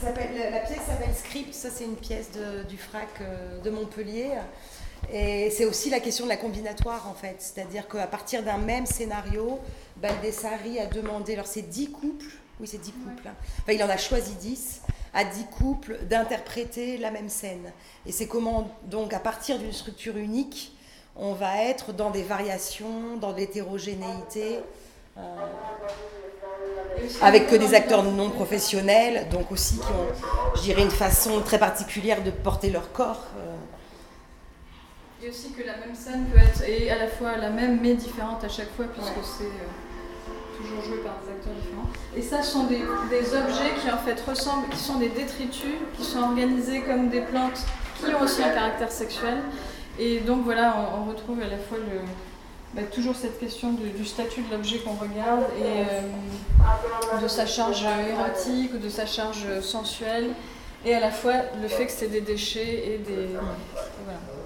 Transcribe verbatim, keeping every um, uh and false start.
s'appelle, la pièce s'appelle Script, ça c'est une pièce de, du F R A C euh, de Montpellier. Et c'est aussi la question de la combinatoire en fait, c'est-à-dire qu'à partir d'un même scénario, Baldessari a demandé, alors c'est dix couples, oui c'est dix couples, hein. Enfin il en a choisi dix, à dix couples d'interpréter la même scène. Et c'est comment donc à partir d'une structure unique, on va être dans des variations, dans l'hétérogénéité, euh, avec que des acteurs non professionnels, donc aussi qui ont, je dirais, une façon très particulière de porter leur corps. Euh. Et aussi que la même scène peut être et à la fois la même mais différente à chaque fois, puisque ouais. c'est euh, toujours joué par des acteurs différents. Et ça, ce sont des, des objets qui en fait ressemblent, qui sont des détritus, qui sont organisés comme des plantes, qui ont aussi un caractère sexuel. Et donc voilà, on, on retrouve à la fois le, bah, toujours cette question de, du statut de l'objet qu'on regarde et euh, de sa charge érotique ou de sa charge sensuelle, et à la fois le fait que c'est des déchets et des... Et voilà.